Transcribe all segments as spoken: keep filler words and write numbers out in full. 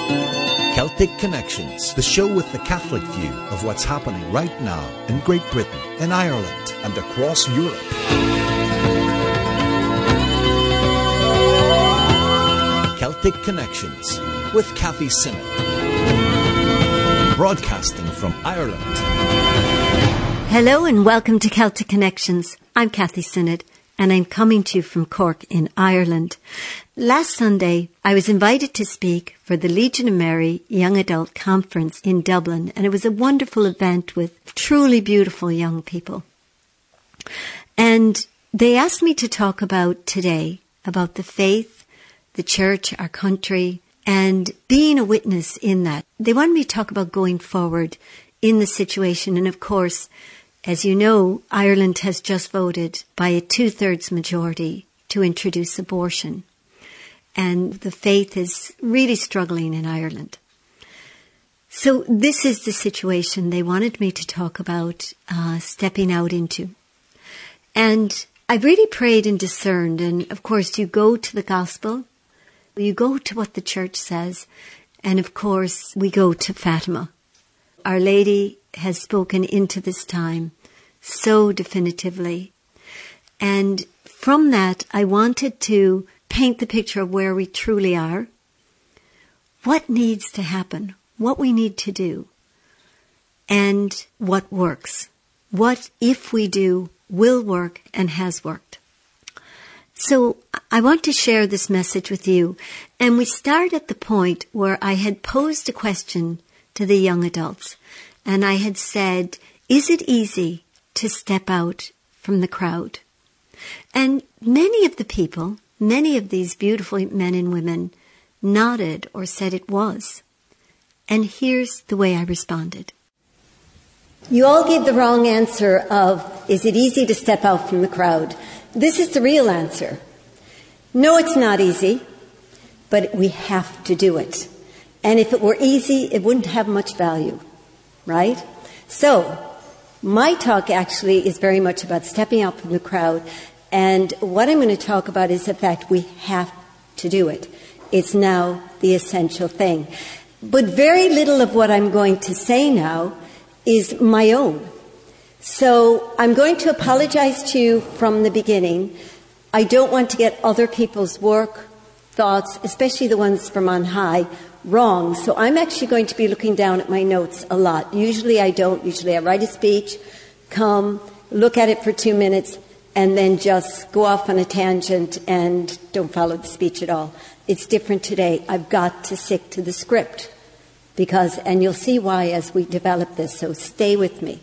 Celtic Connections, the show with the Catholic view of what's happening right now in Great Britain, in Ireland, and across Europe. Celtic Connections with Kathy Sinnott. Broadcasting from Ireland. Hello and welcome to Celtic Connections. I'm Kathy Sinnott and I'm coming to you from Cork in Ireland. Last Sunday, I was invited to speak for the Legion of Mary Young Adult Conference in Dublin, and it was a wonderful event with truly beautiful young people. And they asked me to talk about today, about the faith, the church, our country, and being a witness in that. They wanted me to talk about going forward in the situation, and of course, as you know, Ireland has just voted by a two-thirds majority to introduce abortion. And the faith is really struggling in Ireland. So this is the situation they wanted me to talk about uh, stepping out into. And I really prayed and discerned. And of course, you go to the gospel. You go to what the church says. And of course, we go to Fatima. Our Lady has spoken into this time so definitively. And from that, I wanted to paint the picture of where we truly are, what needs to happen, what we need to do, and what works. What, if we do, will work and has worked. So I want to share this message with you. And we start at the point where I had posed a question to the young adults. And I had said, is it easy to step out from the crowd? And many of the people, many of these beautiful men and women nodded or said it was. And here's the way I responded. You all gave the wrong answer of, is it easy to step out from the crowd? This is the real answer. No, it's not easy, but we have to do it. And if it were easy, it wouldn't have much value, right? So, my talk actually is very much about stepping out from the crowd. And what I'm going to talk about is the fact we have to do it. It's now the essential thing. But very little of what I'm going to say now is my own. So I'm going to apologize to you from the beginning. I don't want to get other people's work, thoughts, especially the ones from on high, wrong. So I'm actually going to be looking down at my notes a lot. Usually I don't. Usually I write a speech, come, look at it for two minutes, and then just go off on a tangent and don't follow the speech at all. It's different today. I've got to stick to the script because, and you'll see why as we develop this, so stay with me.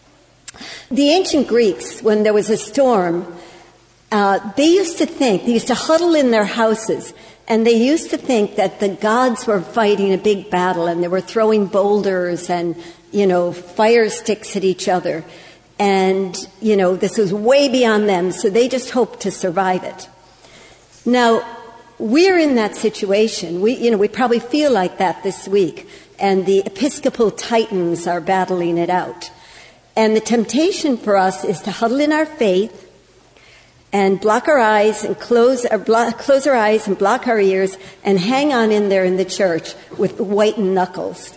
The ancient Greeks, when there was a storm, uh, they used to think, they used to huddle in their houses, and they used to think that the gods were fighting a big battle and they were throwing boulders and, you know, fire sticks at each other. And, you know, this was way beyond them, so they just hoped to survive it. Now, we're in that situation. We, you know, we probably feel like that this week, and the Episcopal Titans are battling it out. And the temptation for us is to huddle in our faith and block our eyes and close our, block, close our eyes and block our ears and hang on in there in the church with whitened knuckles.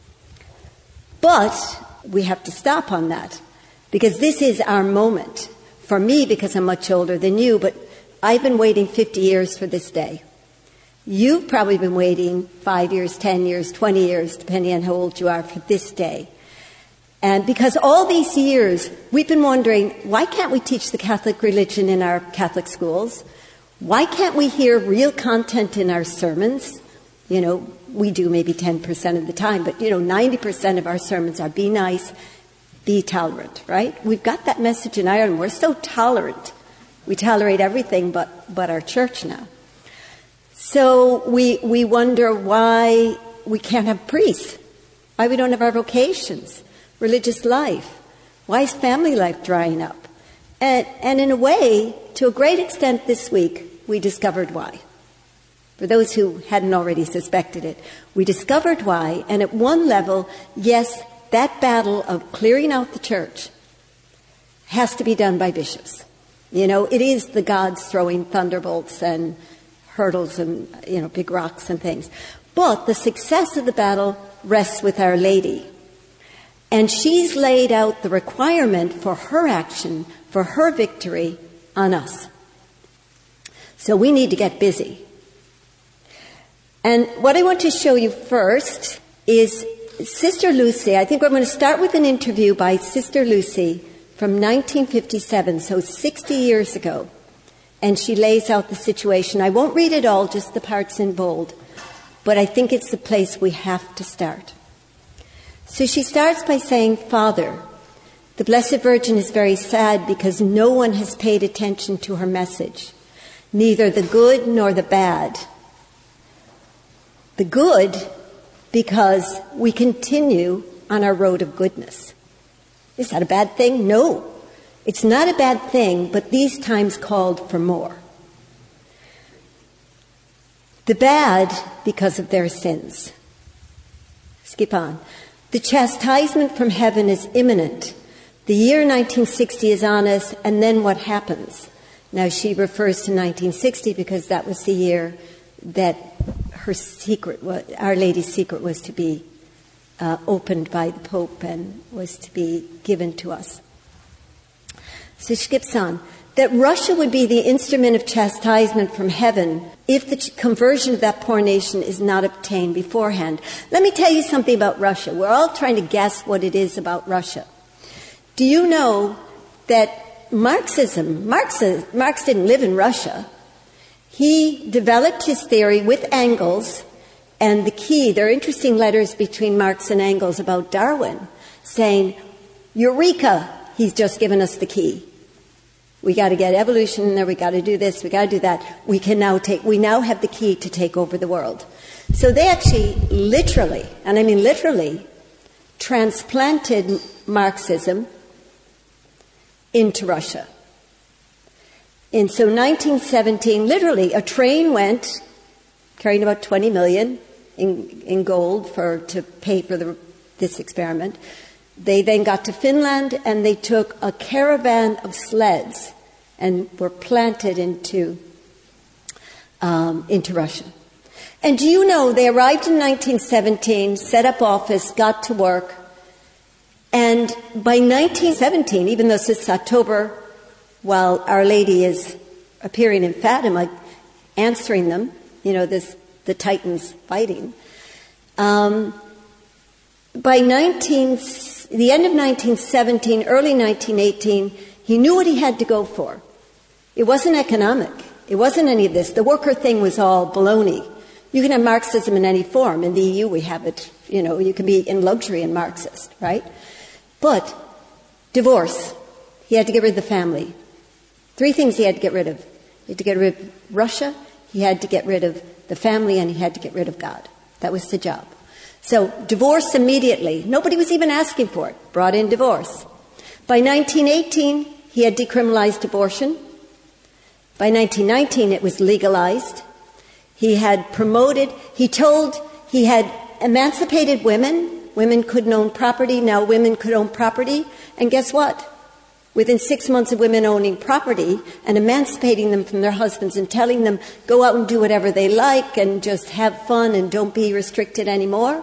But we have to stop on that. Because this is our moment. For me, because I'm much older than you, but I've been waiting fifty years for this day. You've probably been waiting five years, ten years, twenty years, depending on how old you are, for this day. And because all these years, we've been wondering, why can't we teach the Catholic religion in our Catholic schools? Why can't we hear real content in our sermons? You know, we do maybe ten percent of the time, but, you know, ninety percent of our sermons are be nice, be tolerant, right? We've got that message in Ireland. We're so tolerant. We tolerate everything but, but our church now. So we we wonder why we can't have priests, why we don't have our vocations, religious life. Why is family life drying up? And, and in a way, to a great extent this week, we discovered why. For those who hadn't already suspected it, we discovered why. And at one level, yes, that battle of clearing out the church has to be done by bishops. You know, it is the gods throwing thunderbolts and hurdles and, you know, big rocks and things. But the success of the battle rests with Our Lady. And she's laid out the requirement for her action, for her victory on us. So we need to get busy. And what I want to show you first is Sister Lucy. I think we're going to start with an interview by Sister Lucy from nineteen fifty-seven, so sixty years ago. And she lays out the situation. I won't read it all, just the parts in bold. But I think it's the place we have to start. So she starts by saying, Father, the Blessed Virgin is very sad because no one has paid attention to her message, neither the good nor the bad. The good, because we continue on our road of goodness. Is that a bad thing? No. It's not a bad thing, but these times called for more. The bad, because of their sins. Skip on. The chastisement from heaven is imminent. The year nineteen sixty is on us, and then what happens? Now, she refers to nineteen sixty because that was the year that her secret, was, Our Lady's secret, was to be uh, opened by the Pope and was to be given to us. So she skips on. That Russia would be the instrument of chastisement from heaven if the ch- conversion of that poor nation is not obtained beforehand. Let me tell you something about Russia. We're all trying to guess what it is about Russia. Do you know that Marxism, Marx, Marx didn't live in Russia. He developed his theory with Engels, and the key, there are interesting letters between Marx and Engels about Darwin, saying, Eureka, he's just given us the key. We got to get evolution in there, we got to do this, we got to do that. We can now take, we now have the key to take over the world. So they actually literally, and I mean literally, transplanted Marxism into Russia. And so nineteen seventeen, literally, a train went carrying about twenty million in, in gold for to pay for the, this experiment. They then got to Finland and they took a caravan of sleds and were planted into um, into Russia. And do you know, they arrived in nineteen seventeen, set up office, got to work, and by nineteen seventeen, even though this is October, while Our Lady is appearing in Fatima, answering them, you know, this the Titans fighting, um, by nineteen, the end of nineteen seventeen, early nineteen eighteen, he knew what he had to go for. It wasn't economic. It wasn't any of this. The worker thing was all baloney. You can have Marxism in any form. In the E U we have it, you know, you can be in luxury and Marxist, right? But divorce. He had to get rid of the family. Three things he had to get rid of. He had to get rid of Russia, he had to get rid of the family, and he had to get rid of God. That was the job. So divorce immediately. Nobody was even asking for it. Brought in divorce. By nineteen eighteen, he had decriminalized abortion. By nineteen nineteen, it was legalized. He had promoted, he told, he had emancipated women. Women couldn't own property. Now women could own property. And guess what? Within six months of women owning property and emancipating them from their husbands and telling them, go out and do whatever they like and just have fun and don't be restricted anymore,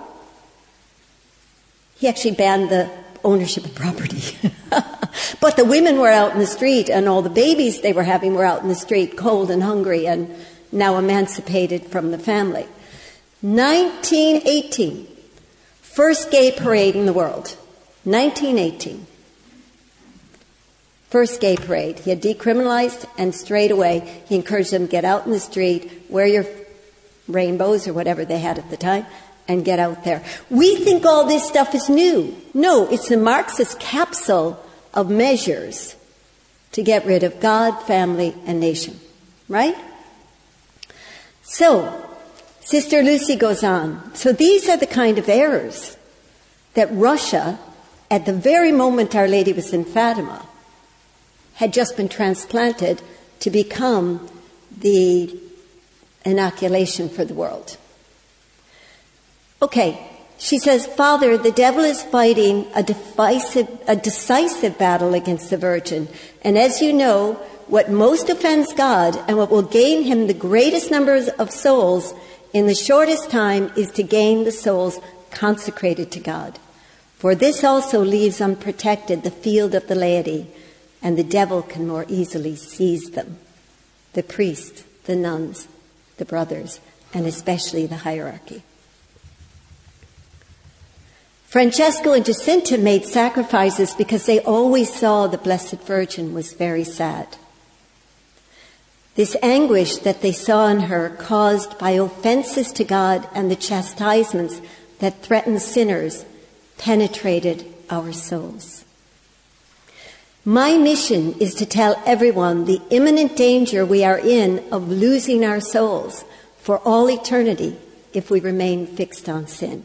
he actually banned the ownership of property. But the women were out in the street, and all the babies they were having were out in the street, cold and hungry, and now emancipated from the family. nineteen eighteen, first gay parade in the world. nineteen eighteen. First gay parade. He had decriminalized, and straight away he encouraged them to get out in the street, wear your rainbows or whatever they had at the time, and get out there. We think all this stuff is new. No, it's the Marxist capsule of measures to get rid of God, family, and nation. Right? So, Sister Lucy goes on. So these are the kind of errors that Russia, at the very moment Our Lady was in Fatima, had just been transplanted to become the inoculation for the world. Okay, she says, Father, the devil is fighting a divisive, a decisive battle against the Virgin. And as you know, what most offends God and what will gain him the greatest numbers of souls in the shortest time is to gain the souls consecrated to God. For this also leaves unprotected the field of the laity, and the devil can more easily seize them. The priests, the nuns, the brothers, and especially the hierarchy. Francesco and Jacinta made sacrifices because they always saw the Blessed Virgin was very sad. This anguish that they saw in her, caused by offenses to God and the chastisements that threatened sinners, penetrated our souls. My mission is to tell everyone the imminent danger we are in of losing our souls for all eternity if we remain fixed on sin.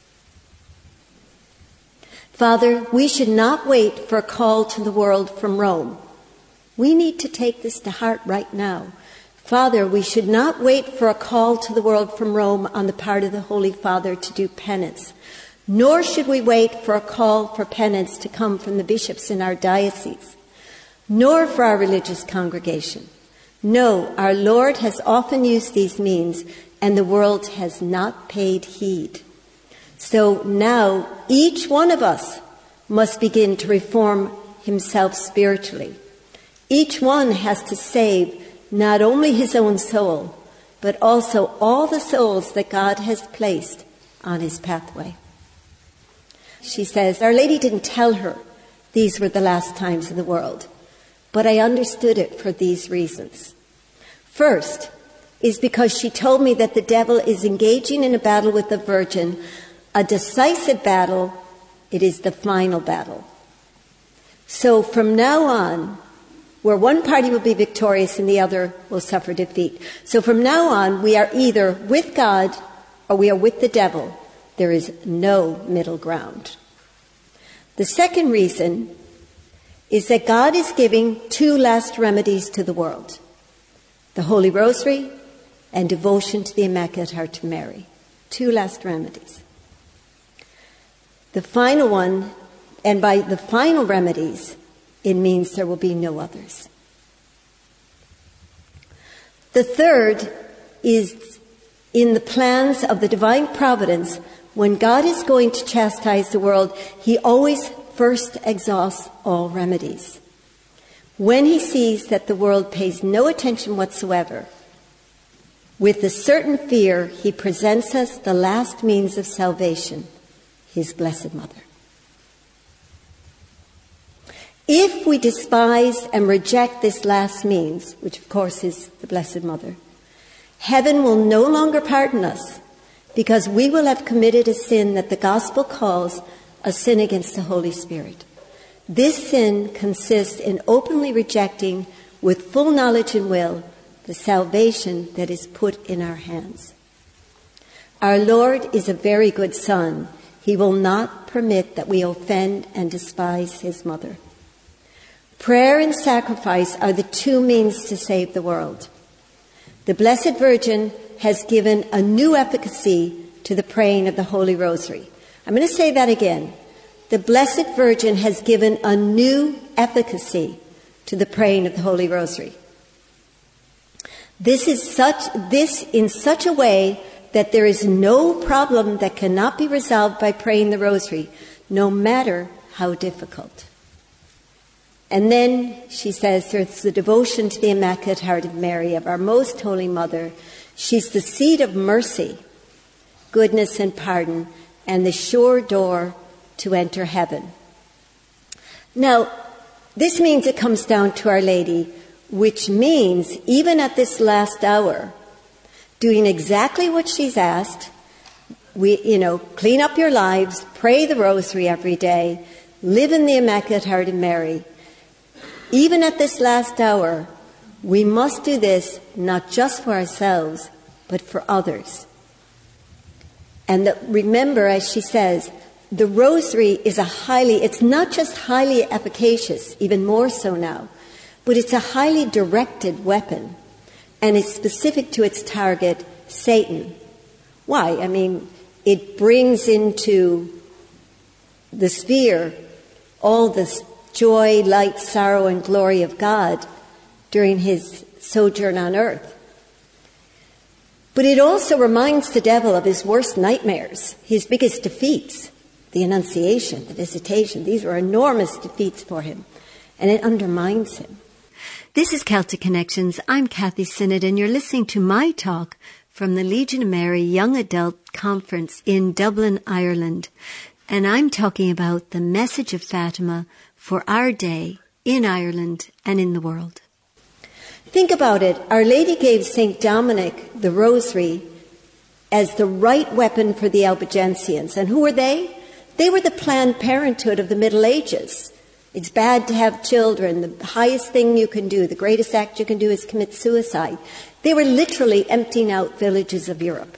Father, we should not wait for a call to the world from Rome. We need to take this to heart right now. Father, we should not wait for a call to the world from Rome on the part of the Holy Father to do penance. Nor should we wait for a call for penance to come from the bishops in our diocese, nor for our religious congregation. No, our Lord has often used these means, and the world has not paid heed. So now each one of us must begin to reform himself spiritually. Each one has to save not only his own soul, but also all the souls that God has placed on his pathway. She says, Our Lady didn't tell her these were the last times of the world, but I understood it for these reasons. First is because she told me that the devil is engaging in a battle with the Virgin, a decisive battle. It is the final battle. So from now on, where one party will be victorious and the other will suffer defeat. So from now on, we are either with God or we are with the devil. There is no middle ground. The second reason is that God is giving two last remedies to the world: the Holy Rosary and devotion to the Immaculate Heart of Mary. Two last remedies. The final one, and by the final remedies, it means there will be no others. The third is in the plans of the divine providence. When God is going to chastise the world, he always first exhausts all remedies. When he sees that the world pays no attention whatsoever, with a certain fear, he presents us the last means of salvation, his Blessed Mother. If we despise and reject this last means, which of course is the Blessed Mother, heaven will no longer pardon us, because we will have committed a sin that the Gospel calls a sin against the Holy Spirit. This sin consists in openly rejecting, with full knowledge and will, the salvation that is put in our hands. Our Lord is a very good Son. He will not permit that we offend and despise his mother. Prayer and sacrifice are the two means to save the world. The Blessed Virgin has given a new efficacy to the praying of the Holy Rosary. I'm going to say that again. The Blessed Virgin has given a new efficacy to the praying of the Holy Rosary. This is such, this in such a way that there is no problem that cannot be resolved by praying the Rosary, no matter how difficult. And then, she says, there's the devotion to the Immaculate Heart of Mary, of our Most Holy Mother. She's the seat of mercy, goodness and pardon, and the sure door to enter heaven. Now, this means it comes down to Our Lady, which means, even at this last hour, doing exactly what she's asked. We, you know, clean up your lives, pray the Rosary every day, live in the Immaculate Heart of Mary. Even at this last hour, we must do this not just for ourselves, but for others. And that, remember, as she says, the Rosary is a highly, it's not just highly efficacious, even more so now, but it's a highly directed weapon. And it's specific to its target, Satan. Why? I mean, it brings into the sphere all this joy, light, sorrow, and glory of God during his sojourn on earth. But it also reminds the devil of his worst nightmares, his biggest defeats, the Annunciation, the Visitation. These were enormous defeats for him, and it undermines him. This is Celtic Connections. I'm Kathy Sinnott, and you're listening to my talk from the Legion of Mary Young Adult Conference in Dublin, Ireland. And I'm talking about the message of Fatima for our day in Ireland and in the world. Think about it. Our Lady gave Saint Dominic the rosary as the right weapon for the Albigensians. And who were they? They were the Planned Parenthood of the Middle Ages. It's bad to have children. The highest thing you can do, the greatest act you can do is commit suicide. They were literally emptying out villages of Europe.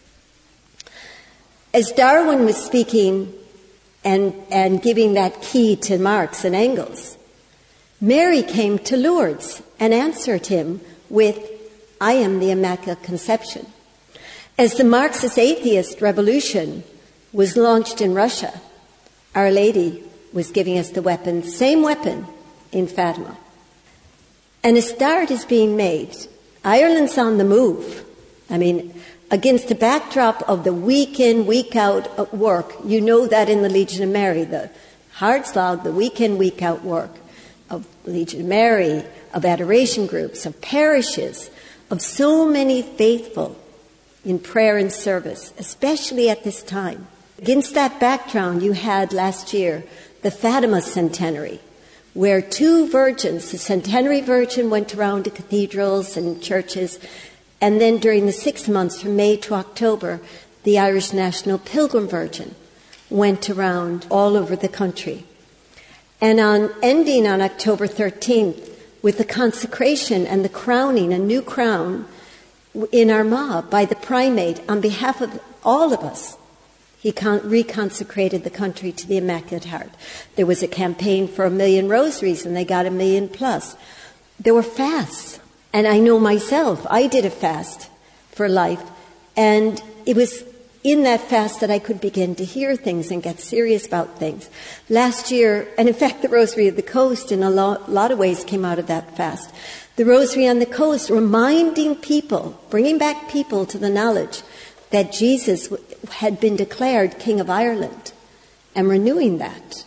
As Darwin was speaking and, and giving that key to Marx and Engels, Mary came to Lourdes and answered him with, I am the Immaculate Conception. As the Marxist atheist revolution was launched in Russia, Our Lady was giving us the weapon, same weapon in Fatima. And a start is being made. Ireland's on the move. I mean, against the backdrop of the week in, week out work, you know that in the Legion of Mary, the hard slog, the week in, week out work of Legion of Mary, of adoration groups, of parishes, of so many faithful in prayer and service, especially at this time. Against that background, you had last year the Fatima Centenary, where two virgins, the Centenary Virgin went around to cathedrals and churches, and then during the six months from May to October, the Irish National Pilgrim Virgin went around all over the country. And on ending on October thirteenth, with the consecration and the crowning, a new crown in Armagh by the primate on behalf of all of us, he con- reconsecrated the country to the Immaculate Heart. There was a campaign for a million rosaries, and they got a million plus. There were fasts, and I know myself, I did a fast for life, and it was in that fast that I could begin to hear things and get serious about things. Last year, and in fact the Rosary of the Coast in a lot, lot of ways came out of that fast. The Rosary on the Coast, reminding people, bringing back people to the knowledge that Jesus had been declared King of Ireland, and renewing that,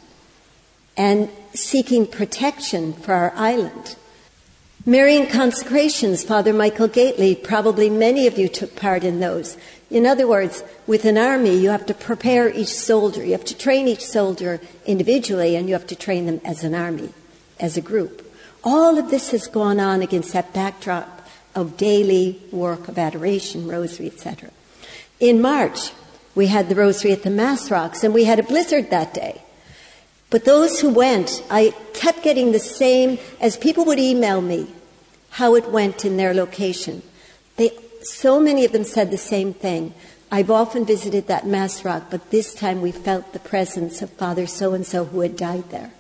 and seeking protection for our island. Marian consecrations, Father Michael Gately, probably many of you took part in those. In other words, with an army, you have to prepare each soldier. You have to train each soldier individually, and you have to train them as an army, as a group. All of this has gone on against that backdrop of daily work of adoration, rosary, et cetera. In March, we had the rosary at the Mass Rocks, and we had a blizzard that day. But those who went, I kept getting the same, as people would email me, how it went in their location. They, so many of them said the same thing. I've often visited that Mass Rock, but this time we felt the presence of Father so-and-so who had died there.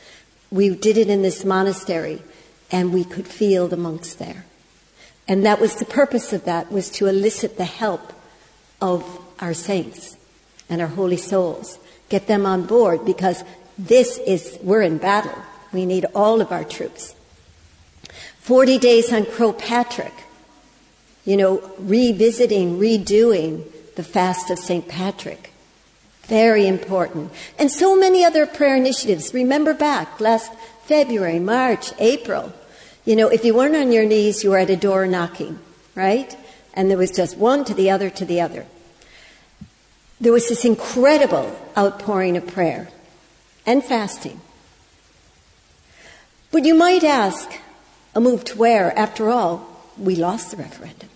We did it in this monastery, and we could feel the monks there. And that was the purpose of that, was to elicit the help of our saints and our holy souls. Get them on board, because this is, we're in battle. We need all of our troops. Forty days on Croagh Patrick, you know, revisiting, redoing the fast of Saint Patrick. Very important. And so many other prayer initiatives. Remember back last February, March, April. You know, if you weren't on your knees, you were at a door knocking, right? And there was just one to the other to the other. There was this incredible outpouring of prayer and fasting. But you might ask, a move to where? After all, we lost the referendum.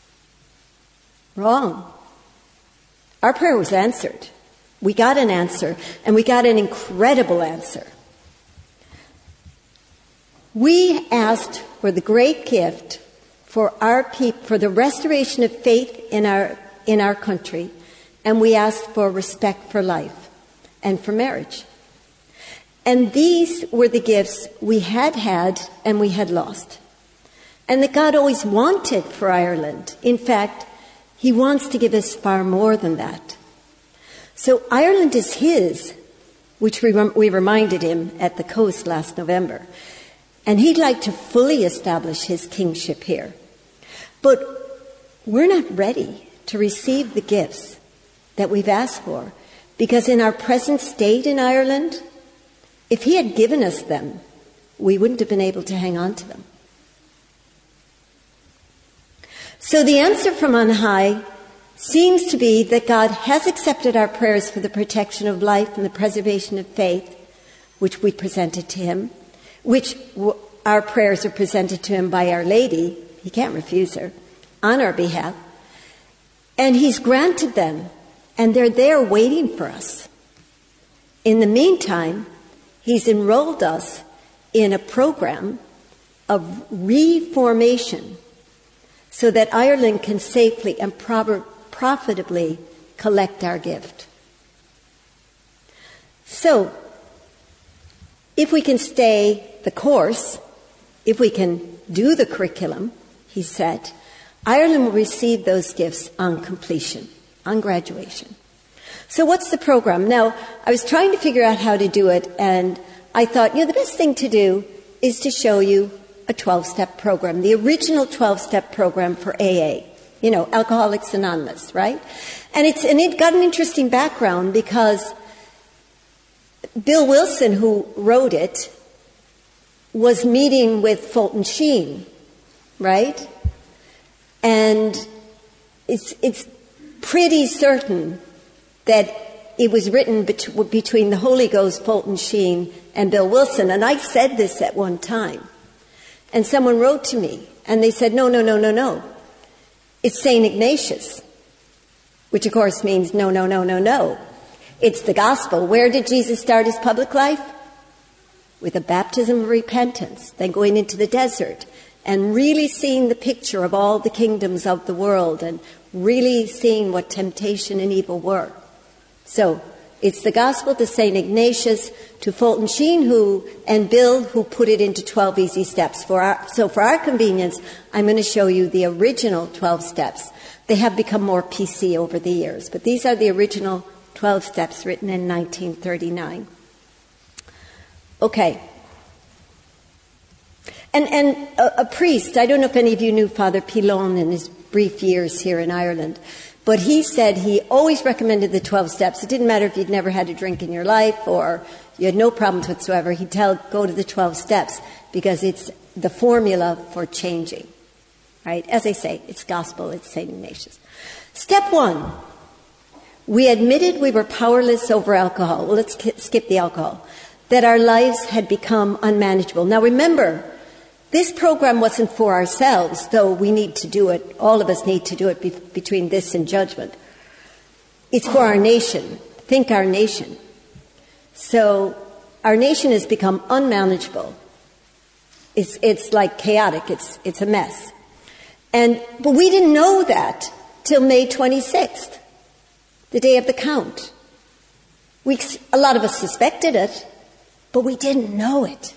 Wrong. Our prayer was answered. We got an answer, and we got an incredible answer. We asked for the great gift for our people, for the restoration of faith in our in our country, and we asked for respect for life and for marriage. And these were the gifts we had had and we had lost, and that God always wanted for Ireland. In fact, He wants to give us far more than that. So Ireland is His, which we, rem- we reminded Him at the coast last November. And He'd like to fully establish His kingship here. But we're not ready to receive the gifts that we've asked for, because in our present state in Ireland, if he had given us them, we wouldn't have been able to hang on to them. So the answer from on high seems to be that God has accepted our prayers for the protection of life and the preservation of faith, which we presented to him, which w- our prayers are presented to him by Our Lady. He can't refuse her, on our behalf. And he's granted them, and they're there waiting for us. In the meantime, he's enrolled us in a program of reformation so that Ireland can safely and proper, profitably collect our gift. So, if we can stay the course, if we can do the curriculum, he said, Ireland will receive those gifts on completion, on graduation. So what's the program? Now, I was trying to figure out how to do it, and I thought, you know, the best thing to do is to show you a twelve-step program, the original twelve-step program for A A, you know, Alcoholics Anonymous, right? And it's and it got an interesting background because Bill Wilson, who wrote it, was meeting with Fulton Sheen, right? And it's it's pretty certain that it was written bet- between the Holy Ghost, Fulton Sheen, and Bill Wilson. And I said this at one time. And someone wrote to me, and they said, no, no, no, no, no. It's Saint Ignatius, which of course means no, no, no, no, no. It's the gospel. Where did Jesus start his public life? With a baptism of repentance, then going into the desert, and really seeing the picture of all the kingdoms of the world, and really seeing what temptation and evil were. So, it's the gospel to Saint Ignatius, to Fulton Sheen, who, and Bill, who put it into twelve easy steps. For our, so for our convenience, I'm going to show you the original twelve steps. They have become more P C over the years, but these are the original twelve steps written in nineteen thirty-nine. Okay. And, and a, a priest, I don't know if any of you knew Father Pilon in his brief years here in Ireland, but he said he always recommended the twelve steps. It didn't matter if you'd never had a drink in your life or you had no problems whatsoever. He'd tell, go to the twelve steps because it's the formula for changing. Right? As I say, it's gospel, it's Saint Ignatius. Step one, we admitted we were powerless over alcohol. Well, let's skip the alcohol. That our lives had become unmanageable. Now remember, this program wasn't for ourselves, though we need to do it. All of us need to do it be- between this and judgment. It's for our nation. Think our nation. So our nation has become unmanageable. It's, it's like chaotic. It's, it's a mess. And, but we didn't know that till May twenty-sixth, the day of the count. We, a lot of us suspected it, but we didn't know it.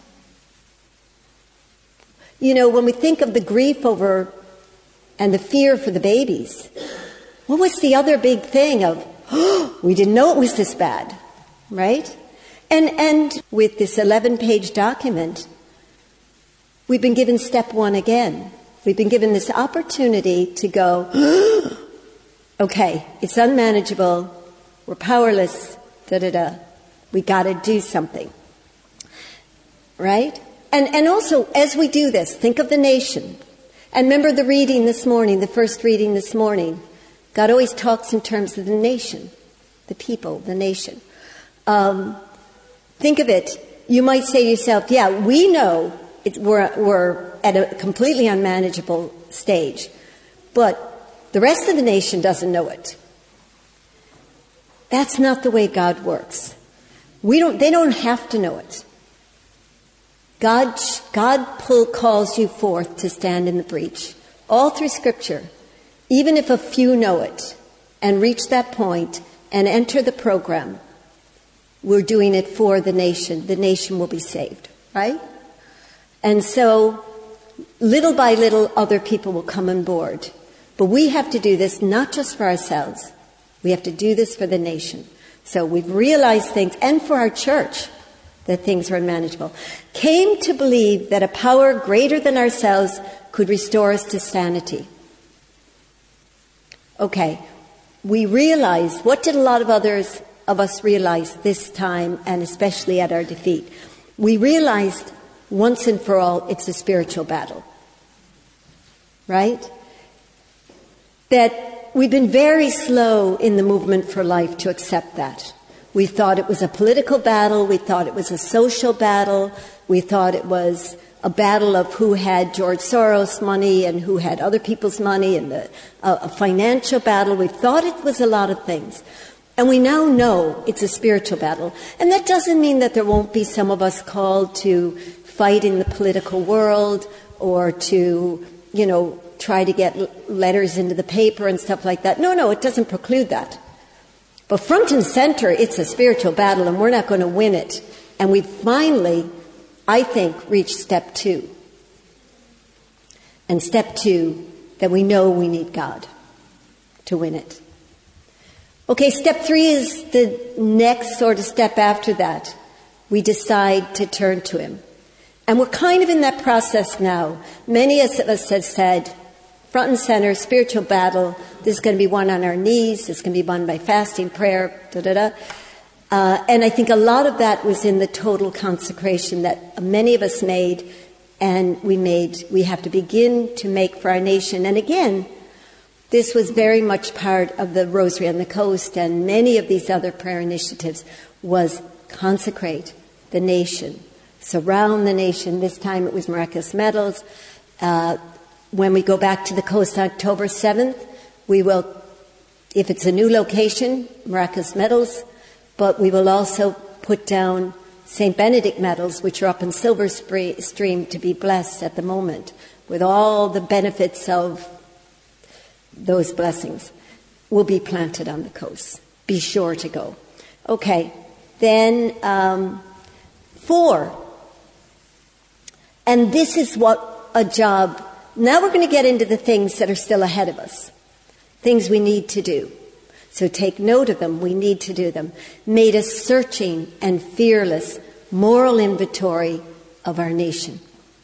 You know, when we think of the grief over and the fear for the babies, what was the other big thing of, oh, we didn't know it was this bad, right? And, and with this eleven-page document, we've been given step one again. We've been given this opportunity to go, oh, okay, it's unmanageable, we're powerless, da-da-da, we got to do something, right? And, and also, as we do this, think of the nation. And remember the reading this morning, the first reading this morning. God always talks in terms of the nation, the people, the nation. Um, think of it. You might say to yourself, yeah, we know it, we're, we're at a completely unmanageable stage, but the rest of the nation doesn't know it. That's not the way God works. We don't, they don't have to know it. God, God pull, calls you forth to stand in the breach. All through Scripture, even if a few know it and reach that point and enter the program, we're doing it for the nation. The nation will be saved, right? And so, little by little, other people will come on board. But we have to do this not just for ourselves. We have to do this for the nation. So we've realized things, and for our church, that things were unmanageable, came to believe that a power greater than ourselves could restore us to sanity. Okay, we realized, what did a lot of others of us realize this time, and especially at our defeat? We realized once and for all it's a spiritual battle. Right? That we've been very slow in the movement for life to accept that. We thought it was a political battle. We thought it was a social battle. We thought it was a battle of who had George Soros money and who had other people's money, and the, uh, a financial battle. We thought it was a lot of things. And we now know it's a spiritual battle. And that doesn't mean that there won't be some of us called to fight in the political world or to, you know, try to get letters into the paper and stuff like that. No, no, it doesn't preclude that. But front and center, it's a spiritual battle, and we're not going to win it. And we finally, I think, reached step two. And step two, that we know we need God to win it. Okay, step three is the next sort of step after that. We decide to turn to Him. And we're kind of in that process now. Many of us have said, front and center, spiritual battle. This is going to be won on our knees. This is going to be won by fasting, prayer, da-da-da. Uh, and I think a lot of that was in the total consecration that many of us made, and we made, we have to begin to make for our nation. And again, this was very much part of the Rosary on the Coast, and many of these other prayer initiatives was consecrate the nation, surround the nation. This time it was Miraculous Medals. Uh, when we go back to the coast on October seventh, we will, if it's a new location, Miraculous Medals, but we will also put down Saint Benedict medals, which are up in Silver Stream to be blessed at the moment, with all the benefits of those blessings, will be planted on the coast. Be sure to go. Okay, then um, four. And this is what a job. Now we're going to get into the things that are still ahead of us. Things we need to do. So take note of them. We need to do them. Made a searching and fearless moral inventory of our nation.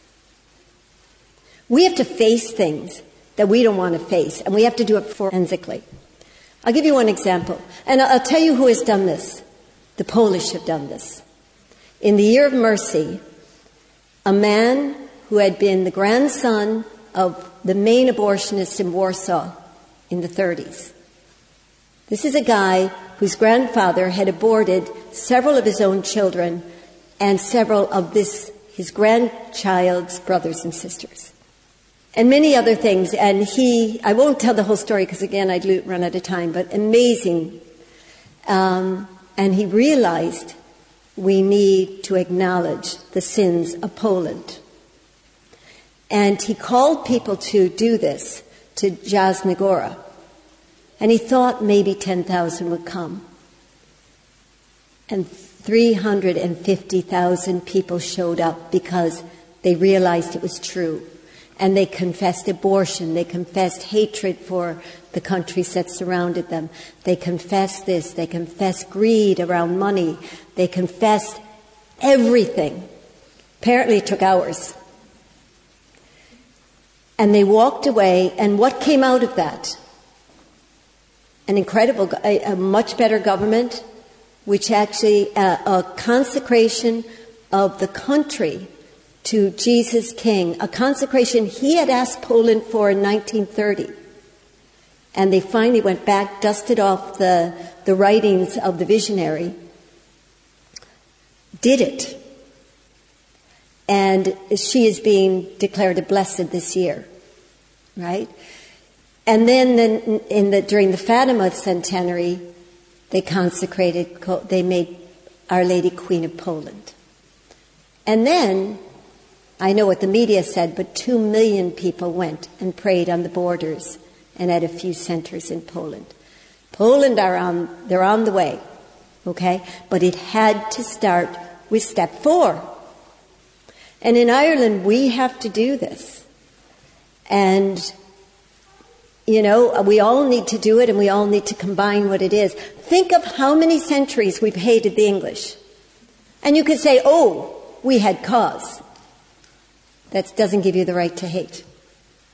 We have to face things that we don't want to face, and we have to do it forensically. I'll give you one example, and I'll tell you who has done this. The Polish have done this. In the Year of Mercy, a man who had been the grandson of the main abortionist in Warsaw in the thirties. This is a guy whose grandfather had aborted several of his own children and several of this his grandchild's brothers and sisters. And many other things. And he, I won't tell the whole story because, again, I'd run out of time, but amazing. Um, and he realized we need to acknowledge the sins of Poland. And he called people to do this, to Jasna Gora. And he thought maybe ten thousand would come. And three hundred fifty thousand people showed up because they realized it was true. And they confessed abortion. They confessed hatred for the countries that surrounded them. They confessed this. They confessed greed around money. They confessed everything. Apparently it took hours. And they walked away, and what came out of that? An incredible, a, a much better government, which actually, uh, a consecration of the country to Jesus King, a consecration he had asked Poland for in nineteen thirty. And they finally went back, dusted off the, the writings of the visionary, did it. And she is being declared a blessed this year, right? And then, then in the, during the Fatima centenary, they consecrated, they made Our Lady Queen of Poland. And then, I know what the media said, but two million people went and prayed on the borders and at a few centers in Poland. Poland are on, they're on the way, okay? But it had to start with step four. And in Ireland, we have to do this. And, you know, we all need to do it, and we all need to combine what it is. Think of how many centuries we've hated the English. And you could say, oh, we had cause. That doesn't give you the right to hate.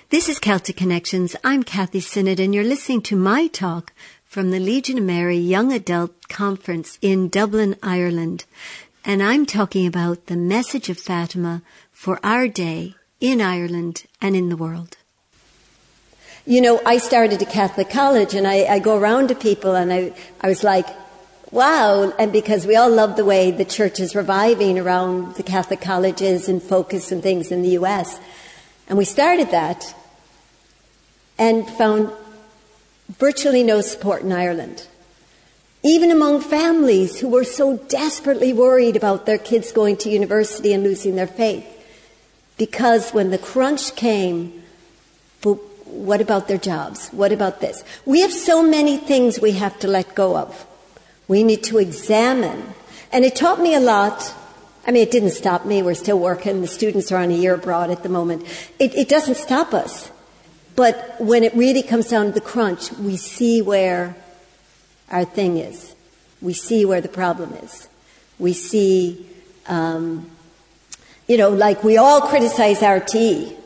This is Celtic Connections. I'm Kathy Sinnott, and you're listening to my talk from the Legion of Mary Young Adult Conference in Dublin, Ireland. And I'm talking about the message of Fatima for our day in Ireland and in the world. You know, I started a Catholic college, and I, I go around to people, and I, I was like, wow, and because we all love the way the church is reviving around the Catholic colleges and focus and things in the U S. And we started that and found virtually no support in Ireland. Even among families who were so desperately worried about their kids going to university and losing their faith. Because when the crunch came, but what about their jobs? What about this? We have so many things we have to let go of. We need to examine. And it taught me a lot. I mean, it didn't stop me. We're still working. The students are on a year abroad at the moment. It, it doesn't stop us. But when it really comes down to the crunch, we see where our thing is. We see where the problem is. We see, um, you know, like we all criticize R T E.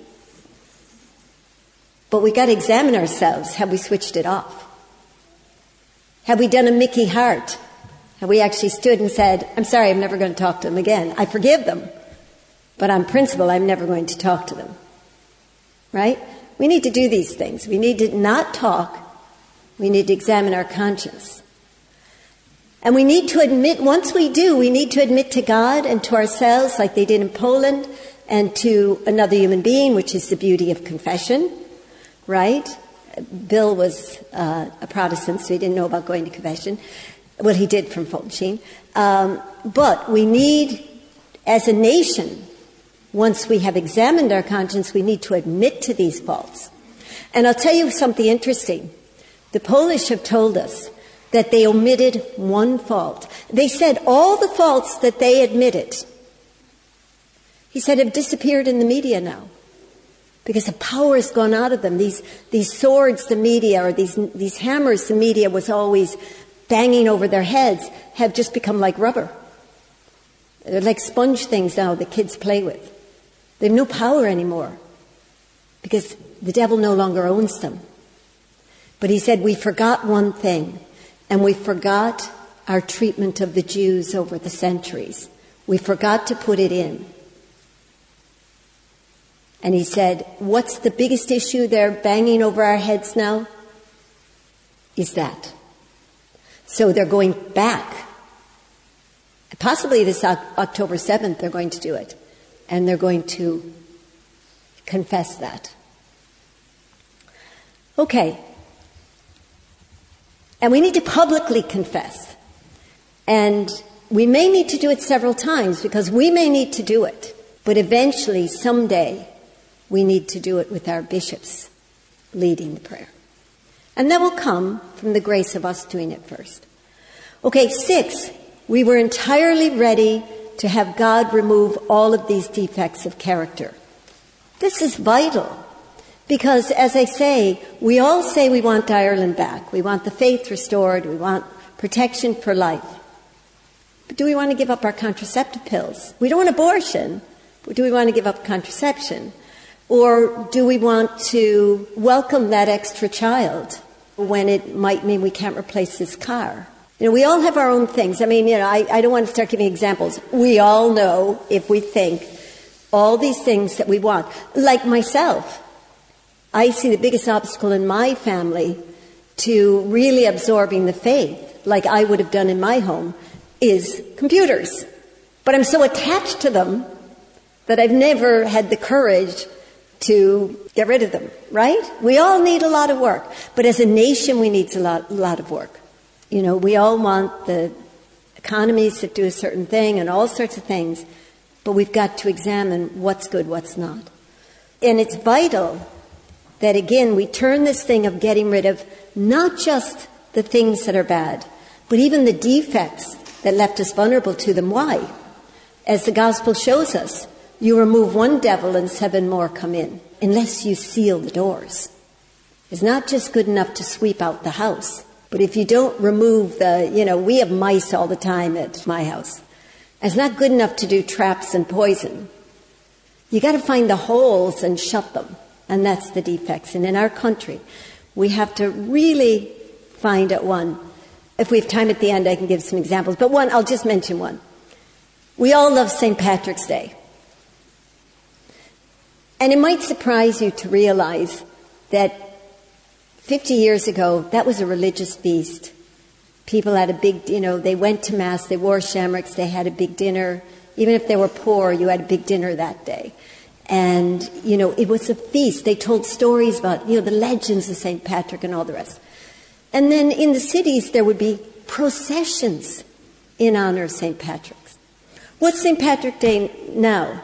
But we got to examine ourselves. Have we switched it off? Have we done a Mickey Hart? Have we actually stood and said, I'm sorry, I'm never going to talk to them again. I forgive them. But on principle, I'm never going to talk to them. Right? We need to do these things. We need to not talk. We need to examine our conscience. And we need to admit, once we do, we need to admit to God and to ourselves, like they did in Poland, and to another human being, which is the beauty of confession, right? Bill was uh, a Protestant, so he didn't know about going to confession. Well, he did from Fulton Sheen. Um, but we need, as a nation, once we have examined our conscience, we need to admit to these faults. And I'll tell you something interesting. The Polish have told us that they omitted one fault. They said all the faults that they admitted, he said, have disappeared in the media now. Because the power has gone out of them. These these swords the media, or these these hammers the media was always banging over their heads, have just become like rubber. They're like sponge things now that kids play with. They have no power anymore because the devil no longer owns them. But he said we forgot one thing, and we forgot our treatment of the Jews over the centuries. We forgot to put it in. And he said, what's the biggest issue they're banging over our heads now? Is that. So they're going back. Possibly this October seventh they're going to do it. And they're going to confess that. Okay. And we need to publicly confess. And we may need to do it several times because we may need to do it. But eventually, someday, we need to do it with our bishops leading the prayer. And that will come from the grace of us doing it first. Okay, six, we were entirely ready to have God remove all of these defects of character. This is vital because, as I say, we all say we want Ireland back. We want the faith restored. We want protection for life. But do we want to give up our contraceptive pills? We don't want abortion, but do we want to give up contraception? Or do we want to welcome that extra child when it might mean we can't replace this car? You know, we all have our own things. I mean, you know, I, I don't want to start giving examples. We all know, if we think, all these things that we want. Like myself, I see the biggest obstacle in my family to really absorbing the faith, like I would have done in my home, is computers. But I'm so attached to them that I've never had the courage to get rid of them, right? We all need a lot of work. But as a nation, we need a lot, a lot of work. You know, we all want the economies that do a certain thing and all sorts of things, but we've got to examine what's good, what's not. And it's vital that, again, we turn this thing of getting rid of not just the things that are bad, but even the defects that left us vulnerable to them. Why? As the gospel shows us, you remove one devil and seven more come in, unless you seal the doors. It's not just good enough to sweep out the house. But if you don't remove the, you know, we have mice all the time at my house. It's not good enough to do traps and poison. You got to find the holes and shut them. And that's the defects. And in our country, we have to really find out one. If we have time at the end, I can give some examples. But one, I'll just mention one. We all love Saint Patrick's Day. And it might surprise you to realize that fifty years ago, that was a religious feast. People had a big, you know, they went to Mass, they wore shamrocks, they had a big dinner. Even if they were poor, you had a big dinner that day. And, you know, it was a feast. They told stories about, you know, the legends of Saint Patrick and all the rest. And then in the cities, there would be processions in honor of Saint Patrick's. What's Saint Patrick's Day now?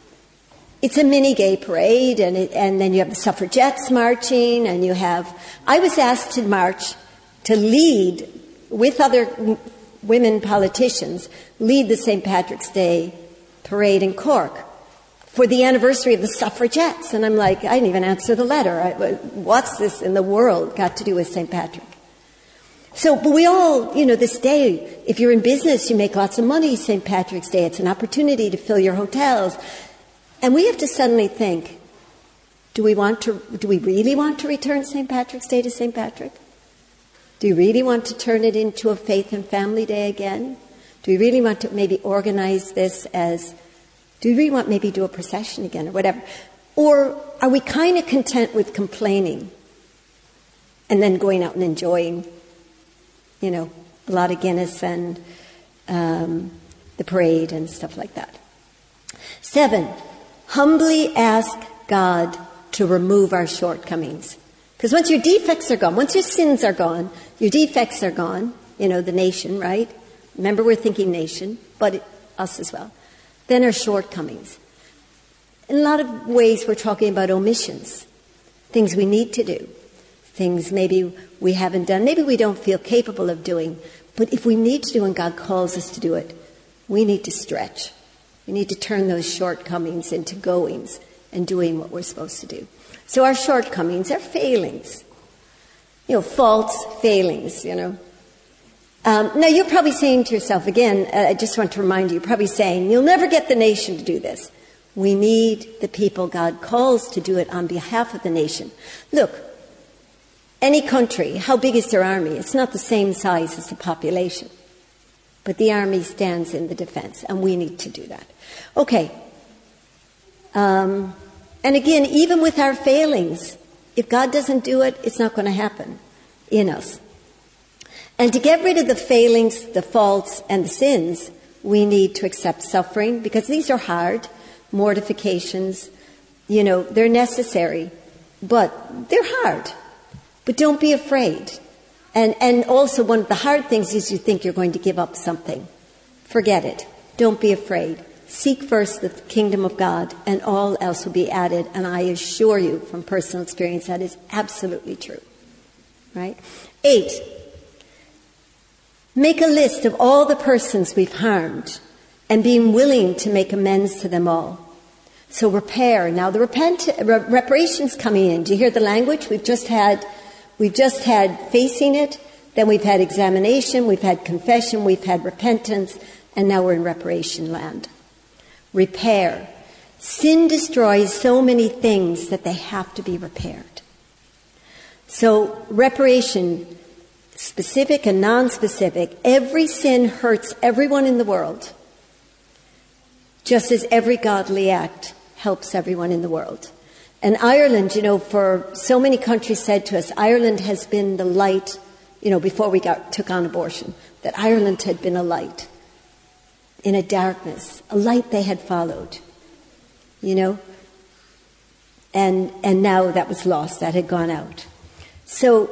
It's a mini gay parade, and it, and then you have the suffragettes marching, and you have... I was asked to march, to lead, with other women politicians, lead the Saint Patrick's Day parade in Cork for the anniversary of the suffragettes. And I'm like, I didn't even answer the letter. I, what's this in the world got to do with Saint Patrick? So, but we all, you know, this day, if you're in business, you make lots of money, Saint Patrick's Day. It's an opportunity to fill your hotels. And we have to suddenly think, do we want to, do we really want to return Saint Patrick's Day to Saint Patrick? Do we really want to turn it into a faith and family day again? Do we really want to maybe organize this as, do we really want maybe do a procession again or whatever? Or are we kind of content with complaining and then going out and enjoying, you know, a lot of Guinness and um, the parade and stuff like that? Seven, humbly ask God to remove our shortcomings. Because once your defects are gone, once your sins are gone, your defects are gone, you know, the nation, right? Remember, we're thinking nation, but it, us as well. Then our shortcomings. In a lot of ways, we're talking about omissions, things we need to do, things maybe we haven't done, maybe we don't feel capable of doing. But if we need to do and God calls us to do it, we need to stretch. We need to turn those shortcomings into goings and doing what we're supposed to do. So our shortcomings are failings. You know, faults, failings, you know. Um, now, you're probably saying to yourself, again, uh, I just want to remind you, you're probably saying, you'll never get the nation to do this. We need the people God calls to do it on behalf of the nation. Look, any country, how big is their army? It's not the same size as the population. But the army stands in the defense, and we need to do that. Okay. Um, and again, even with our failings, if God doesn't do it, it's not going to happen in us. And to get rid of the failings, the faults, and the sins, we need to accept suffering, because these are hard. Mortifications, you know, they're necessary, but they're hard. But don't be afraid. And and also one of the hard things is you think you're going to give up something. Forget it. Don't be afraid. Seek first the kingdom of God, and all else will be added. And I assure you from personal experience that is absolutely true. Right? Eight, make a list of all the persons we've harmed and being willing to make amends to them all. So repair. Now the repent, re- reparations coming in. Do you hear the language? We've just had, we've just had facing it, then we've had examination, we've had confession, we've had repentance, and now we're in reparation land. Repair. Sin destroys so many things that they have to be repaired. So reparation, specific and non-specific, every sin hurts everyone in the world, just as every godly act helps everyone in the world. And Ireland, you know, for so many countries said to us, Ireland has been the light, you know, before we got took on abortion, that Ireland had been a light in a darkness, a light they had followed, you know, and and now that was lost, that had gone out. So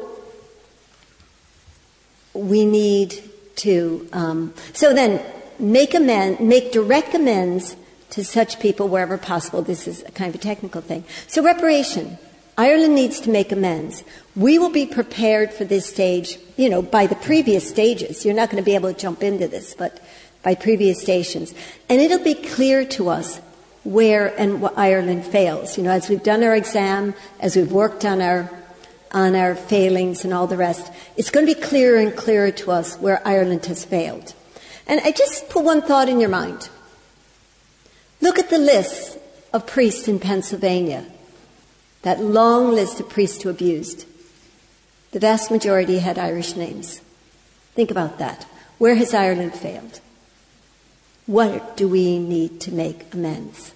we need to, um, so then make amend, make direct amends to such people wherever possible. This is a kind of a technical thing. So reparation. Ireland needs to make amends. We will be prepared for this stage, you know, by the previous stages. You're not going to be able to jump into this, but by previous stations. And it'll be clear to us where and what Ireland fails. You know, as we've done our exam, as we've worked on our on our failings and all the rest, it's going to be clearer and clearer to us where Ireland has failed. And I just put one thought in your mind. Look at the lists of priests in Pennsylvania. That long list of priests who abused. The vast majority had Irish names. Think about that. Where has Ireland failed? What do we need to make amends?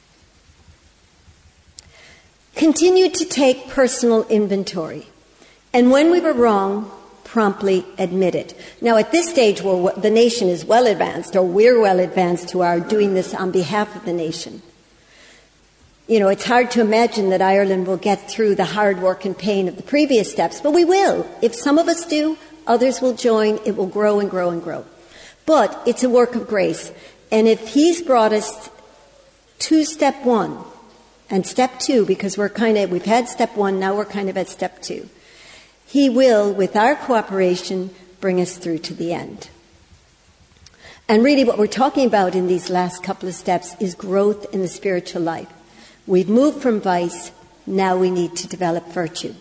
Continue to take personal inventory. And when we were wrong, promptly admit it. Now, at this stage, where the nation is well advanced, or we're well advanced who are doing this on behalf of the nation, you know, it's hard to imagine that Ireland will get through the hard work and pain of the previous steps, but we will. If some of us do, others will join. It will grow and grow and grow. But it's a work of grace. And if he's brought us to step one and step two, because we're kind of, we've had step one, now we're kind of at step two, he will, with our cooperation, bring us through to the end. And really what we're talking about in these last couple of steps is growth in the spiritual life. We've moved from vice, now we need to develop virtue.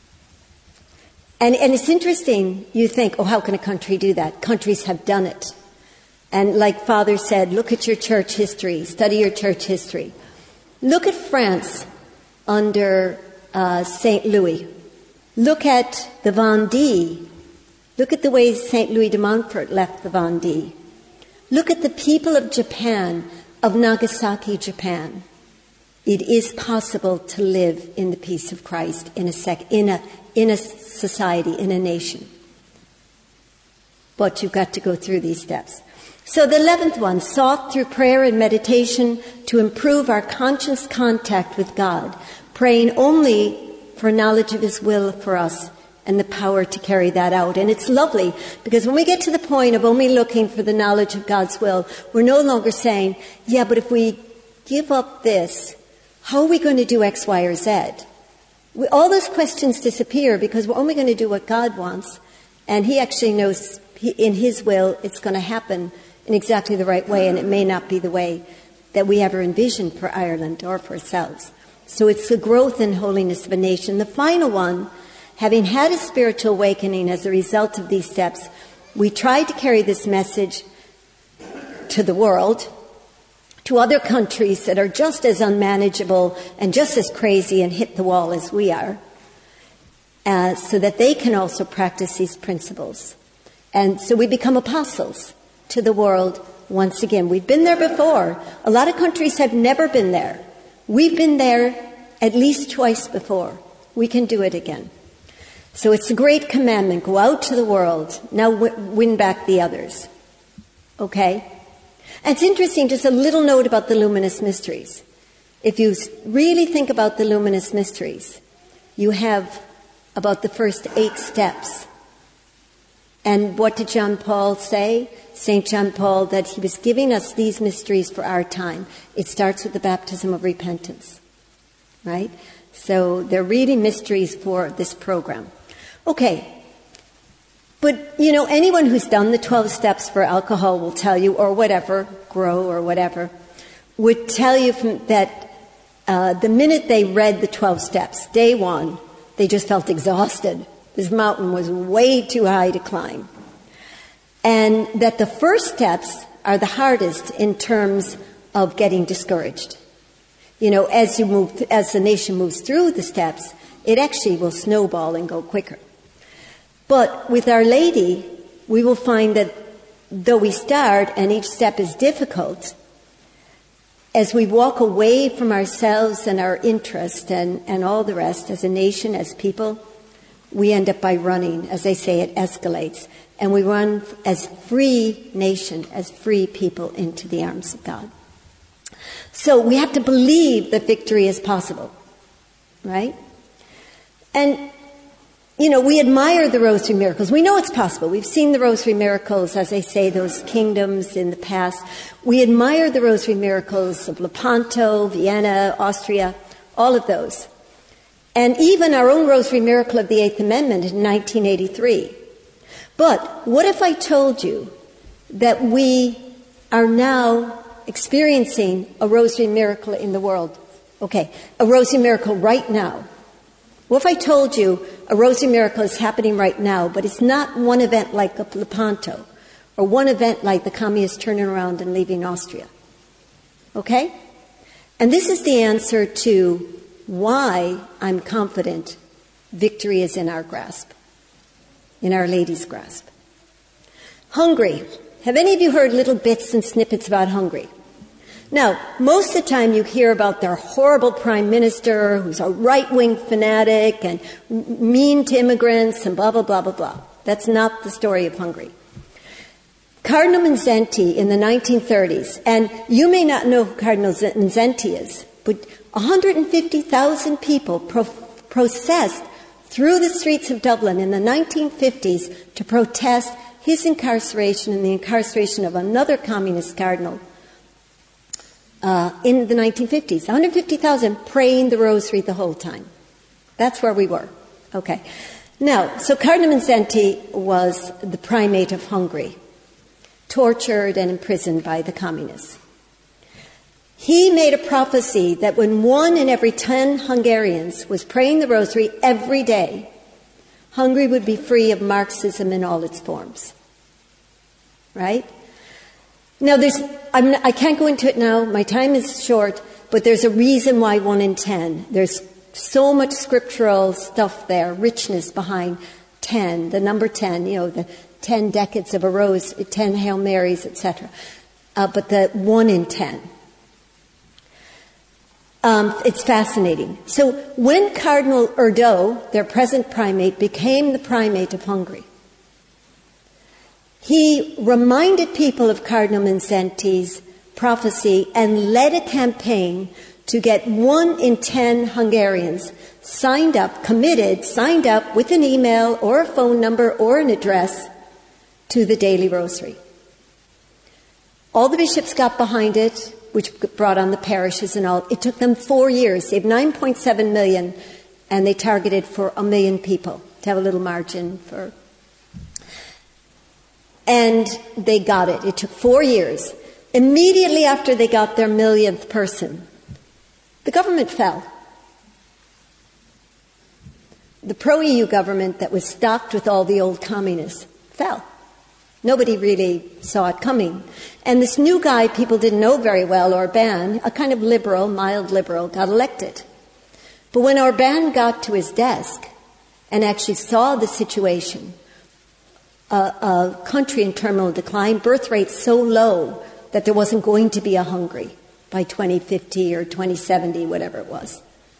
And, and it's interesting, you think, oh, how can a country do that? Countries have done it. And like Father said, look at your church history, study your church history. Look at France under uh, Saint Louis. Look at the Vendée. Look at the way Saint Louis de Montfort left the Vendée. Look at the people of Japan, of Nagasaki, Japan. It is possible to live in the peace of Christ in a sec- in a in a society, in a nation. But you've got to go through these steps. So the eleventh one, sought through prayer and meditation to improve our conscious contact with God, praying only for knowledge of His will for us and the power to carry that out. And it's lovely, because when we get to the point of only looking for the knowledge of God's will, we're no longer saying, yeah, but if we give up this, how are we going to do X, Y, or Z? We, all those questions disappear because we're only going to do what God wants, and He actually knows he, in His will it's going to happen in exactly the right way, and it may not be the way that we ever envisioned for Ireland or for ourselves. So it's the growth and holiness of a nation. The final one, having had a spiritual awakening as a result of these steps, we tried to carry this message to the world, to other countries that are just as unmanageable and just as crazy and hit the wall as we are, uh, so that they can also practice these principles. And so we become apostles to the world once again. We've been there before. A lot of countries have never been there. We've been there at least twice before. We can do it again. So it's a great commandment. Go out to the world. Now w- win back the others. Okay? And it's interesting, just a little note about the luminous mysteries. If you really think about the luminous mysteries, you have about the first eight steps. And what did John Paul say? Saint John Paul, that he was giving us these mysteries for our time. It starts with the baptism of repentance, right? So they're really mysteries for this program. Okay. But, you know, anyone who's done the twelve steps for alcohol will tell you, or whatever, grow or whatever, would tell you from that uh, the minute they read the twelve steps, day one, they just felt exhausted. This mountain was way too high to climb. And that the first steps are the hardest in terms of getting discouraged. You know, as you move, as the nation moves through the steps, it actually will snowball and go quicker. But with Our Lady, we will find that though we start and each step is difficult, as we walk away from ourselves and our interest and, and all the rest as a nation, as people, we end up by running. As they say, it escalates. And we run as free nation, as free people into the arms of God. So we have to believe that victory is possible, right? And, you know, we admire the Rosary miracles. We know it's possible. We've seen the Rosary miracles, as they say, those kingdoms in the past. We admire the Rosary miracles of Lepanto, Vienna, Austria, all of those. And even our own Rosary miracle of the Eighth Amendment in nineteen eighty-three. But what if I told you that we are now experiencing a Rosary miracle in the world? Okay, a Rosary miracle right now. What if I told you a Rosary miracle is happening right now, but it's not one event like Lepanto, or one event like the communists turning around and leaving Austria? Okay? And this is the answer to why I'm confident victory is in our grasp, in Our Lady's grasp. Hungary. Have any of you heard little bits and snippets about Hungary? Now, most of the time you hear about their horrible prime minister who's a right-wing fanatic and mean to immigrants and blah, blah, blah, blah, blah. That's not the story of Hungary. Cardinal Mindszenty in the nineteen thirties, and you may not know who Cardinal Mindszenty is, but one hundred fifty thousand people pro- processed through the streets of Dublin in the nineteen fifties to protest his incarceration and the incarceration of another communist cardinal uh, in the nineteen fifties. one hundred fifty thousand praying the rosary the whole time. That's where we were. Okay. Now, so Cardinal Mindszenty was the primate of Hungary, tortured and imprisoned by the communists. He made a prophecy that when one in every ten Hungarians was praying the rosary every day, Hungary would be free of Marxism in all its forms. Right? Now, there's, I'm not, I can't go into it now. My time is short, but there's a reason why one in ten. There's so much scriptural stuff there, richness behind ten, the number ten, you know, the ten decades of a rose, ten Hail Marys, et cetera. Uh, but the one in ten. Um, it's fascinating. So when Cardinal Erdo, their present primate, became the primate of Hungary, he reminded people of Cardinal Mindszenty's prophecy and led a campaign to get one in ten Hungarians signed up, committed, signed up with an email or a phone number or an address to the daily rosary. All the bishops got behind it, which brought on the parishes and all. It took them four years. They have nine point seven million, and they targeted for a million people to have a little margin for. And they got it. It took four years. Immediately after they got their millionth person, the government fell. The pro-E U government that was stocked with all the old communists fell. Nobody really saw it coming. And this new guy people didn't know very well, Orban, a kind of liberal, mild liberal, got elected. But when Orban got to his desk and actually saw the situation, a, a country in terminal decline, birth rates so low that there wasn't going to be a Hungary by twenty fifty or twenty seventy, whatever it was,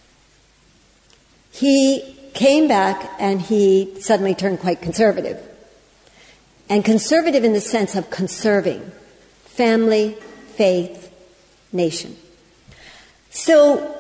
he came back and he suddenly turned quite conservative. And conservative in the sense of conserving family, faith, nation. So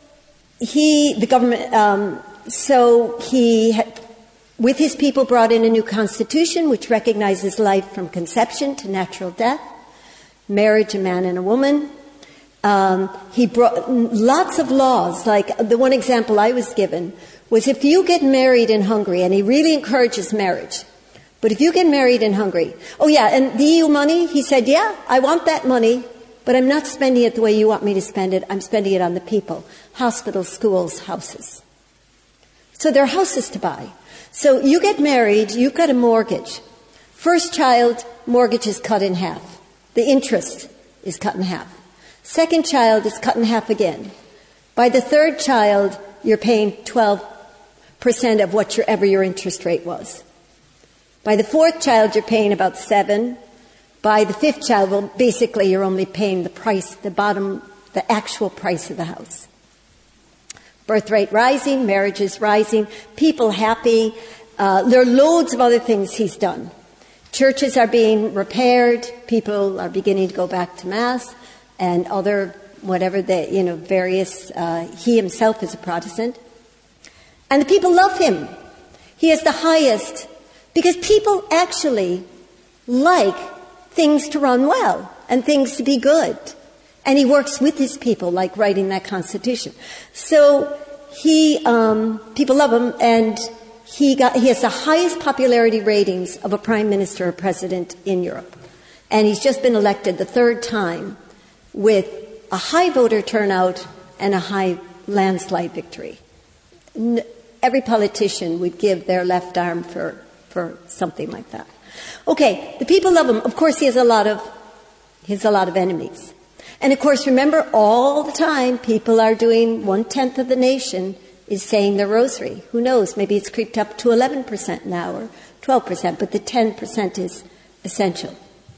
he, the government, um, so he, had, with his people, brought in a new constitution which recognizes life from conception to natural death, marriage, a man and a woman. Um, he brought lots of laws, like the one example I was given was if you get married in Hungary, and he really encourages marriage. But if you get married in Hungary, oh yeah, and the E U money, he said, yeah, I want that money, but I'm not spending it the way you want me to spend it. I'm spending it on the people. Hospitals, schools, houses. So there are houses to buy. So you get married, you've got a mortgage. First child, mortgage is cut in half. The interest is cut in half. Second child is cut in half again. By the third child, you're paying twelve percent of whatever your interest rate was. By the fourth child, you're paying about seven. By the fifth child, well, basically you're only paying the price, the bottom, the actual price of the house. Birth rate rising, marriages rising, people happy. Uh, there are loads of other things he's done. Churches are being repaired. People are beginning to go back to Mass and other, whatever the, you know, various, uh, he himself is a Protestant. And the people love him. He is the highest. Because people actually like things to run well and things to be good. And he works with his people, like writing that constitution. So he, um, people love him, and he got, he has the highest popularity ratings of a prime minister or president in Europe. And he's just been elected the third time with a high voter turnout and a high landslide victory. Every politician would give their left arm for for something like that. Okay, the people love him. Of course, he has a lot of, he has a lot of enemies. And of course, remember, all the time, people are doing, one-tenth of the nation is saying the rosary. Who knows? Maybe it's creeped up to eleven percent now or twelve percent, but the ten percent is essential.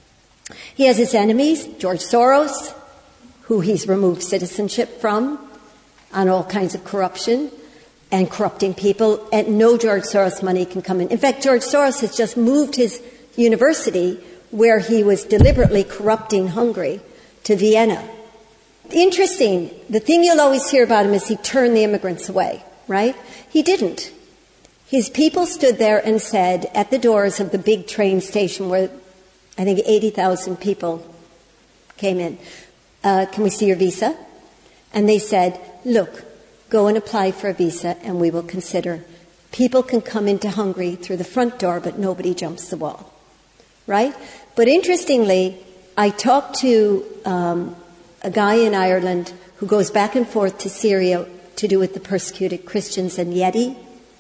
He has his enemies, George Soros, who he's removed citizenship from on all kinds of corruption and corrupting people, and no George Soros money can come in. In fact, George Soros has just moved his university where he was deliberately corrupting Hungary to Vienna. Interesting, the thing you'll always hear about him is he turned the immigrants away, right? He didn't. His people stood there and said, at the doors of the big train station where I think eighty thousand people came in, uh, can we see your visa? And they said, look, go and apply for a visa and we will consider. People can come into Hungary through the front door, but nobody jumps the wall, right? But interestingly, I talked to um, a guy in Ireland who goes back and forth to Syria to do with the persecuted Christians and Yeti.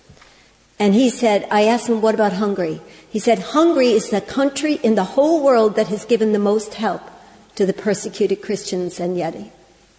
And he said, I asked him, what about Hungary? He said, Hungary is the country in the whole world that has given the most help to the persecuted Christians and Yeti.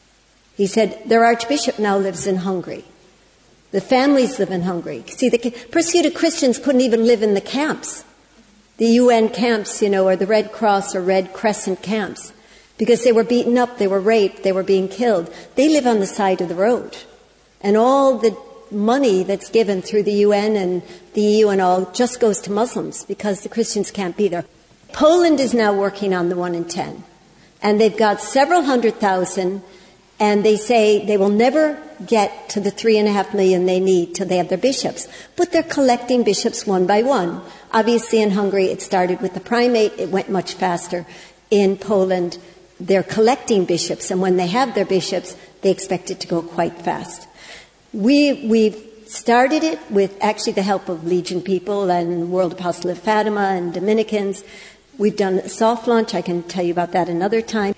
He said, their archbishop now lives in Hungary. The families live in Hungary. See, the persecuted Christians couldn't even live in the camps. The U N camps, you know, or the Red Cross or Red Crescent camps, because they were beaten up, they were raped, they were being killed. They live on the side of the road. And all the money that's given through the U N and the E U and all just goes to Muslims because the Christians can't be there. Poland is now working on the one in ten. And they've got several hundred thousand, and they say they will never get to the three and a half million they need till they have their bishops. But they're collecting bishops one by one. Obviously in Hungary it started with the primate, it went much faster. In Poland they're collecting bishops, and when they have their bishops they expect it to go quite fast. We, we've started it with actually the help of Legion people and World Apostle of Fatima and Dominicans. We've done a soft launch, I can tell you about that another time.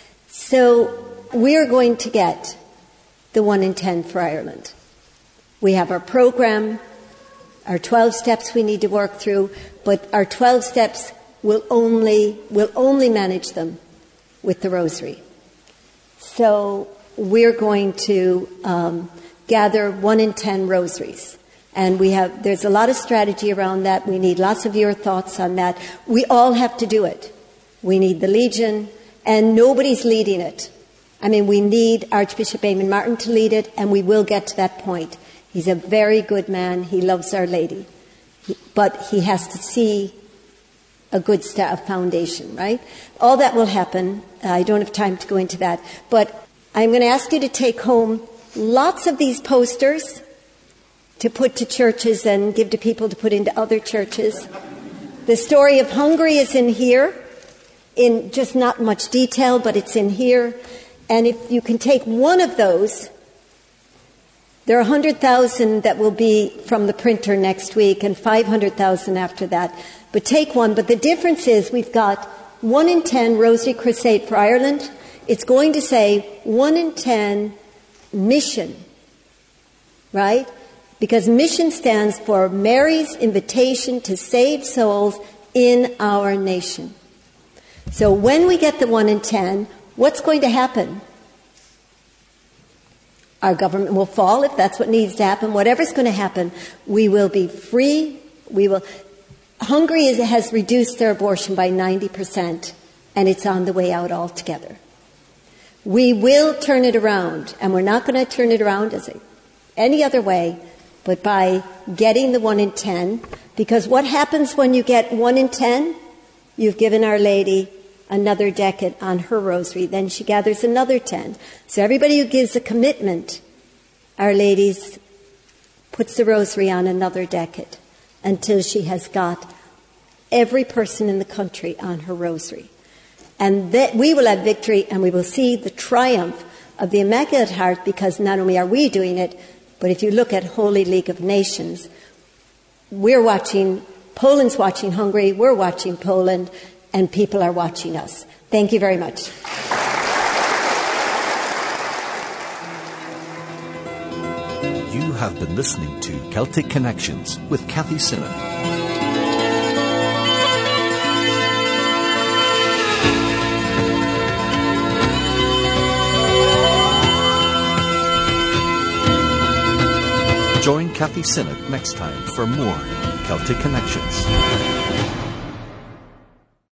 So we're going to get the one in ten for Ireland. We have our program, our twelve steps we need to work through, but our twelve steps will only, will only manage them with the rosary. So we're going to um, gather one in ten rosaries. And we have, there's a lot of strategy around that. We need lots of your thoughts on that. We all have to do it. We need the Legion, and nobody's leading it. I mean, we need Archbishop Eamon Martin to lead it, and we will get to that point. He's a very good man. He loves Our Lady. He, but he has to see a good st- foundation, right? All that will happen. Uh, I don't have time to go into that. But I'm going to ask you to take home lots of these posters to put to churches and give to people to put into other churches. The story of Hungary is in here, in just not much detail, but it's in here. And if you can take one of those, there are one hundred thousand that will be from the printer next week and five hundred thousand after that. But take one. But the difference is we've got one in ten Rosary Crusade for Ireland. It's going to say one in ten mission, right? Because mission stands for Mary's invitation to save souls in our nation. So when we get the one in ten, what's going to happen? Our government will fall if that's what needs to happen. Whatever's going to happen, we will be free. We will. Hungary is, has reduced their abortion by ninety percent, and it's on the way out altogether. We will turn it around, and we're not going to turn it around as a, any other way but by getting the one in ten. Because what happens when you get one in ten? You've given Our Lady another decade on her rosary. Then she gathers another ten. So everybody who gives a commitment, Our Lady puts the rosary on another decade until she has got every person in the country on her rosary. And that we will have victory, and we will see the triumph of the Immaculate Heart, because not only are we doing it, but if you look at Holy League of Nations, we're watching, Poland's watching Hungary, we're watching Poland, and people are watching us. Thank you very much. You have been listening to Celtic Connections with Kathy Simmon. Kathy Sinnott next time for more Celtic Connections.